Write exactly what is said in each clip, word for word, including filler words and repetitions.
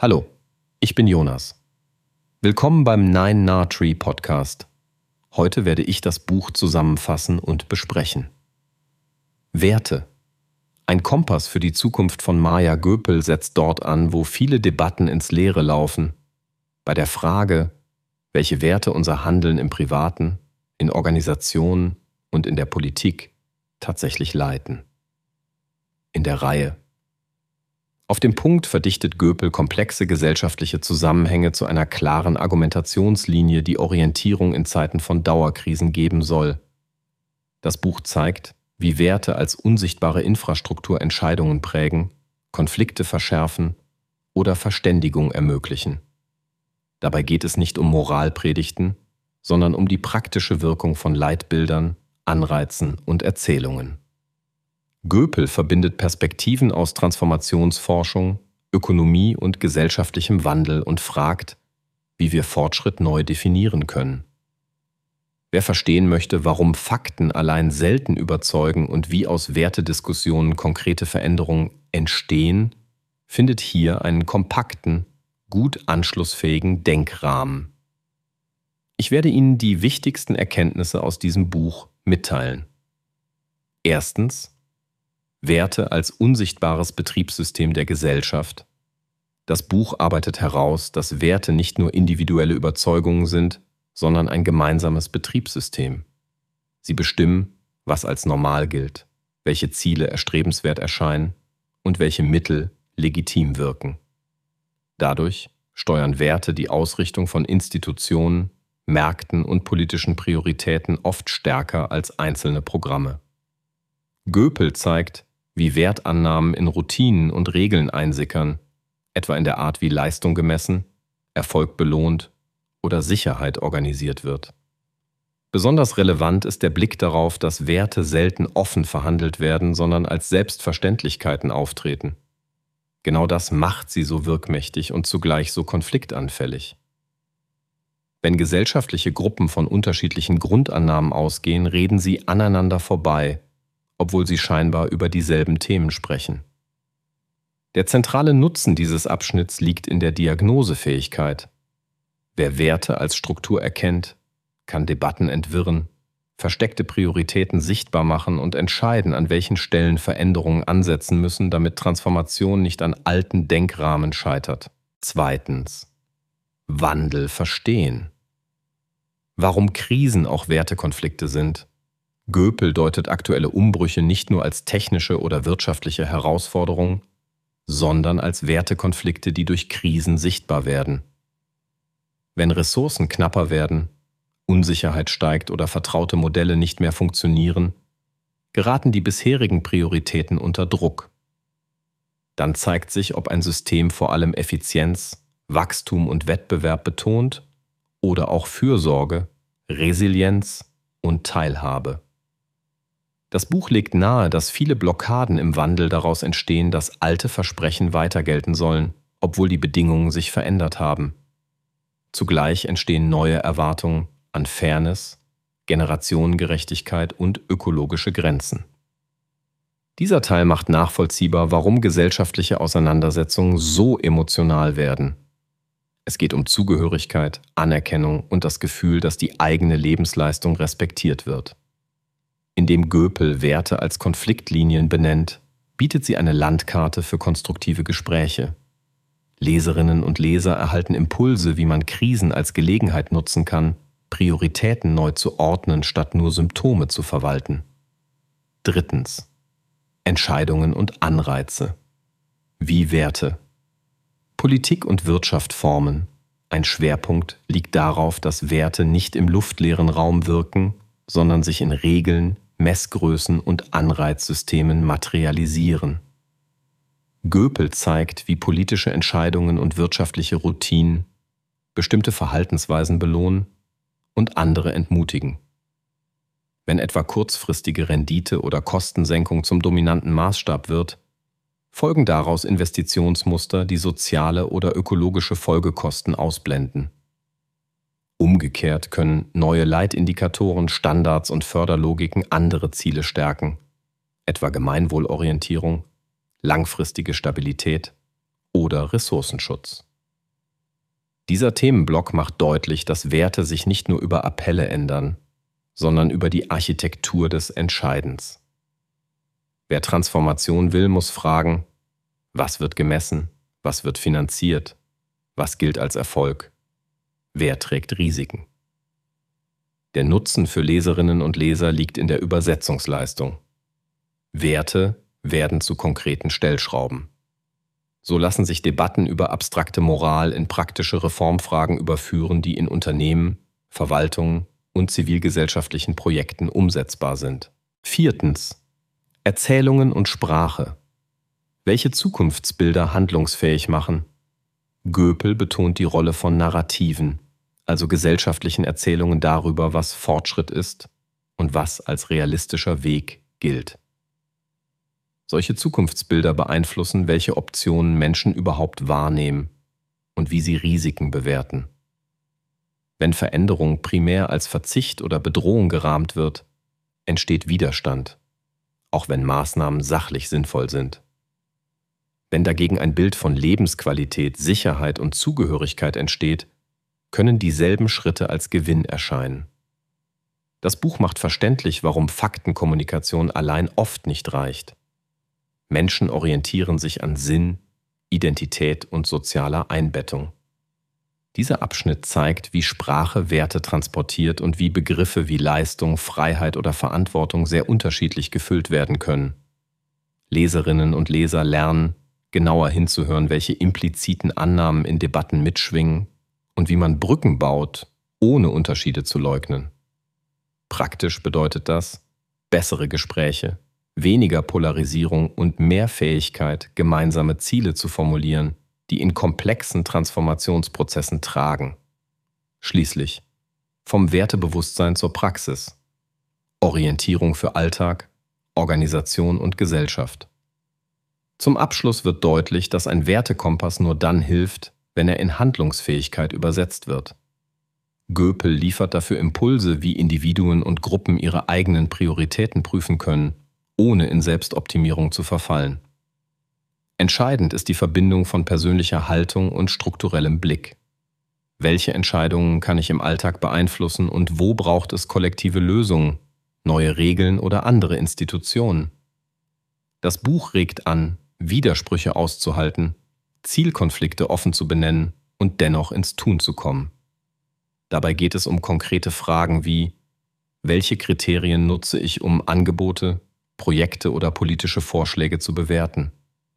Hallo, ich bin Jonas. Willkommen beim Nine Nah Tree Podcast. Heute werde ich das Buch zusammenfassen und besprechen. Werte. Ein Kompass für die Zukunft von Maya Göpel setzt dort an, wo viele Debatten ins Leere laufen. Bei der Frage, welche Werte unser Handeln im Privaten, in Organisationen und in der Politik tatsächlich leiten. In der Reihe. Auf dem Punkt verdichtet Göpel komplexe gesellschaftliche Zusammenhänge zu einer klaren Argumentationslinie, die Orientierung in Zeiten von Dauerkrisen geben soll. Das Buch zeigt, wie Werte als unsichtbare Infrastruktur Entscheidungen prägen, Konflikte verschärfen oder Verständigung ermöglichen. Dabei geht es nicht um Moralpredigten, sondern um die praktische Wirkung von Leitbildern, Anreizen und Erzählungen. Göpel verbindet Perspektiven aus Transformationsforschung, Ökonomie und gesellschaftlichem Wandel und fragt, wie wir Fortschritt neu definieren können. Wer verstehen möchte, warum Fakten allein selten überzeugen und wie aus Wertediskussionen konkrete Veränderungen entstehen, findet hier einen kompakten, gut anschlussfähigen Denkrahmen. Ich werde Ihnen die wichtigsten Erkenntnisse aus diesem Buch mitteilen. Erstens: Werte als unsichtbares Betriebssystem der Gesellschaft. Das Buch arbeitet heraus, dass Werte nicht nur individuelle Überzeugungen sind, sondern ein gemeinsames Betriebssystem. Sie bestimmen, was als normal gilt, welche Ziele erstrebenswert erscheinen und welche Mittel legitim wirken. Dadurch steuern Werte die Ausrichtung von Institutionen, Märkten und politischen Prioritäten oft stärker als einzelne Programme. Göpel zeigt, wie Wertannahmen in Routinen und Regeln einsickern, etwa in der Art, wie Leistung gemessen, Erfolg belohnt oder Sicherheit organisiert wird. Besonders relevant ist der Blick darauf, dass Werte selten offen verhandelt werden, sondern als Selbstverständlichkeiten auftreten. Genau das macht sie so wirkmächtig und zugleich so konfliktanfällig. Wenn gesellschaftliche Gruppen von unterschiedlichen Grundannahmen ausgehen, reden sie aneinander vorbei, obwohl sie scheinbar über dieselben Themen sprechen. Der zentrale Nutzen dieses Abschnitts liegt in der Diagnosefähigkeit. Wer Werte als Struktur erkennt, kann Debatten entwirren, versteckte Prioritäten sichtbar machen und entscheiden, an welchen Stellen Veränderungen ansetzen müssen, damit Transformation nicht an alten Denkrahmen scheitert. Zweitens: Wandel verstehen. Warum Krisen auch Wertekonflikte sind. Göpel deutet aktuelle Umbrüche nicht nur als technische oder wirtschaftliche Herausforderungen, sondern als Wertekonflikte, die durch Krisen sichtbar werden. Wenn Ressourcen knapper werden, Unsicherheit steigt oder vertraute Modelle nicht mehr funktionieren, geraten die bisherigen Prioritäten unter Druck. Dann zeigt sich, ob ein System vor allem Effizienz, Wachstum und Wettbewerb betont oder auch Fürsorge, Resilienz und Teilhabe. Das Buch legt nahe, dass viele Blockaden im Wandel daraus entstehen, dass alte Versprechen weiter gelten sollen, obwohl die Bedingungen sich verändert haben. Zugleich entstehen neue Erwartungen an Fairness, Generationengerechtigkeit und ökologische Grenzen. Dieser Teil macht nachvollziehbar, warum gesellschaftliche Auseinandersetzungen so emotional werden. Es geht um Zugehörigkeit, Anerkennung und das Gefühl, dass die eigene Lebensleistung respektiert wird. Indem Göpel Werte als Konfliktlinien benennt, bietet sie eine Landkarte für konstruktive Gespräche. Leserinnen und Leser erhalten Impulse, wie man Krisen als Gelegenheit nutzen kann, Prioritäten neu zu ordnen, statt nur Symptome zu verwalten. Drittens: Entscheidungen und Anreize. Wie Werte. Politik und Wirtschaft formen. Ein Schwerpunkt liegt darauf, dass Werte nicht im luftleeren Raum wirken, sondern sich in Regeln, Messgrößen und Anreizsystemen materialisieren. Göpel zeigt, wie politische Entscheidungen und wirtschaftliche Routinen bestimmte Verhaltensweisen belohnen und andere entmutigen. Wenn etwa kurzfristige Rendite oder Kostensenkung zum dominanten Maßstab wird, folgen daraus Investitionsmuster, die soziale oder ökologische Folgekosten ausblenden. Umgekehrt können neue Leitindikatoren, Standards und Förderlogiken andere Ziele stärken, etwa Gemeinwohlorientierung, langfristige Stabilität oder Ressourcenschutz. Dieser Themenblock macht deutlich, dass Werte sich nicht nur über Appelle ändern, sondern über die Architektur des Entscheidens. Wer Transformation will, muss fragen, was wird gemessen, was wird finanziert, was gilt als Erfolg, wer trägt Risiken. Der Nutzen für Leserinnen und Leser liegt in der Übersetzungsleistung. Werte werden zu konkreten Stellschrauben. So lassen sich Debatten über abstrakte Moral in praktische Reformfragen überführen, die in Unternehmen, Verwaltungen und zivilgesellschaftlichen Projekten umsetzbar sind. Viertens. Erzählungen und Sprache. Welche Zukunftsbilder handlungsfähig machen? Göpel betont die Rolle von Narrativen, also gesellschaftlichen Erzählungen darüber, was Fortschritt ist und was als realistischer Weg gilt. Solche Zukunftsbilder beeinflussen, welche Optionen Menschen überhaupt wahrnehmen und wie sie Risiken bewerten. Wenn Veränderung primär als Verzicht oder Bedrohung gerahmt wird, entsteht Widerstand, auch wenn Maßnahmen sachlich sinnvoll sind. Wenn dagegen ein Bild von Lebensqualität, Sicherheit und Zugehörigkeit entsteht, können dieselben Schritte als Gewinn erscheinen. Das Buch macht verständlich, warum Faktenkommunikation allein oft nicht reicht. Menschen orientieren sich an Sinn, Identität und sozialer Einbettung. Dieser Abschnitt zeigt, wie Sprache Werte transportiert und wie Begriffe wie Leistung, Freiheit oder Verantwortung sehr unterschiedlich gefüllt werden können. Leserinnen und Leser lernen, genauer hinzuhören, welche impliziten Annahmen in Debatten mitschwingen und wie man Brücken baut, ohne Unterschiede zu leugnen. Praktisch bedeutet das bessere Gespräche, weniger Polarisierung und mehr Fähigkeit, gemeinsame Ziele zu formulieren, die in komplexen Transformationsprozessen tragen. Schließlich vom Wertebewusstsein zur Praxis. Orientierung für Alltag, Organisation und Gesellschaft. Zum Abschluss wird deutlich, dass ein Wertekompass nur dann hilft, wenn er in Handlungsfähigkeit übersetzt wird. Göpel liefert dafür Impulse, wie Individuen und Gruppen ihre eigenen Prioritäten prüfen können, ohne in Selbstoptimierung zu verfallen. Entscheidend ist die Verbindung von persönlicher Haltung und strukturellem Blick. Welche Entscheidungen kann ich im Alltag beeinflussen und wo braucht es kollektive Lösungen, neue Regeln oder andere Institutionen? Das Buch regt an, Widersprüche auszuhalten, Zielkonflikte offen zu benennen und dennoch ins Tun zu kommen. Dabei geht es um konkrete Fragen wie: Welche Kriterien nutze ich, um Angebote, Projekte oder politische Vorschläge zu bewerten?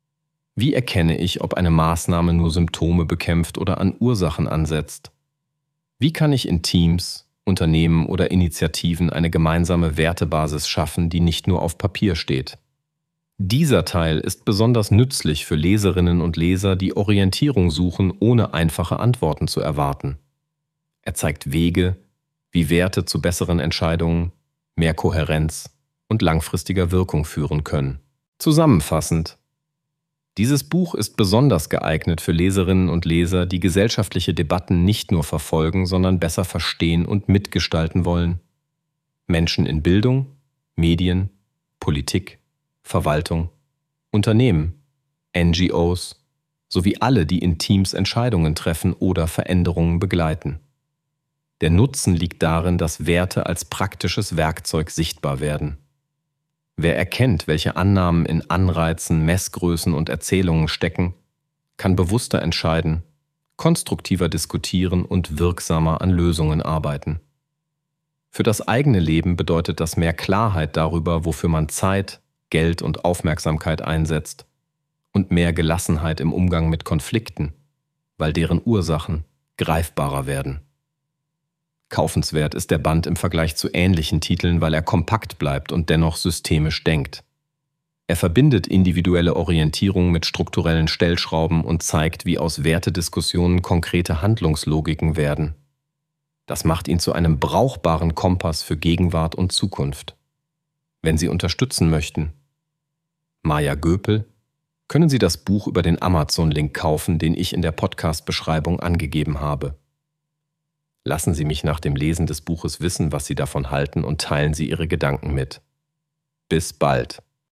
Wie erkenne ich, ob eine Maßnahme nur Symptome bekämpft oder an Ursachen ansetzt? Wie kann ich in Teams, Unternehmen oder Initiativen eine gemeinsame Wertebasis schaffen, die nicht nur auf Papier steht? Dieser Teil ist besonders nützlich für Leserinnen und Leser, die Orientierung suchen, ohne einfache Antworten zu erwarten. Er zeigt Wege, wie Werte zu besseren Entscheidungen, mehr Kohärenz und langfristiger Wirkung führen können. Zusammenfassend: Dieses Buch ist besonders geeignet für Leserinnen und Leser, die gesellschaftliche Debatten nicht nur verfolgen, sondern besser verstehen und mitgestalten wollen. Menschen in Bildung, Medien, Politik, Verwaltung, Unternehmen, N G Os sowie alle, die in Teams Entscheidungen treffen oder Veränderungen begleiten. Der Nutzen liegt darin, dass Werte als praktisches Werkzeug sichtbar werden. Wer erkennt, welche Annahmen in Anreizen, Messgrößen und Erzählungen stecken, kann bewusster entscheiden, konstruktiver diskutieren und wirksamer an Lösungen arbeiten. Für das eigene Leben bedeutet das mehr Klarheit darüber, wofür man Zeit, Geld und Aufmerksamkeit einsetzt und mehr Gelassenheit im Umgang mit Konflikten, weil deren Ursachen greifbarer werden. Kaufenswert ist der Band im Vergleich zu ähnlichen Titeln, weil er kompakt bleibt und dennoch systemisch denkt. Er verbindet individuelle Orientierung mit strukturellen Stellschrauben und zeigt, wie aus Wertediskussionen konkrete Handlungslogiken werden. Das macht ihn zu einem brauchbaren Kompass für Gegenwart und Zukunft. Wenn Sie unterstützen möchten, Maja Göpel, können Sie das Buch über den Amazon-Link kaufen, den ich in der Podcast-Beschreibung angegeben habe. Lassen Sie mich nach dem Lesen des Buches wissen, was Sie davon halten, und teilen Sie Ihre Gedanken mit. Bis bald.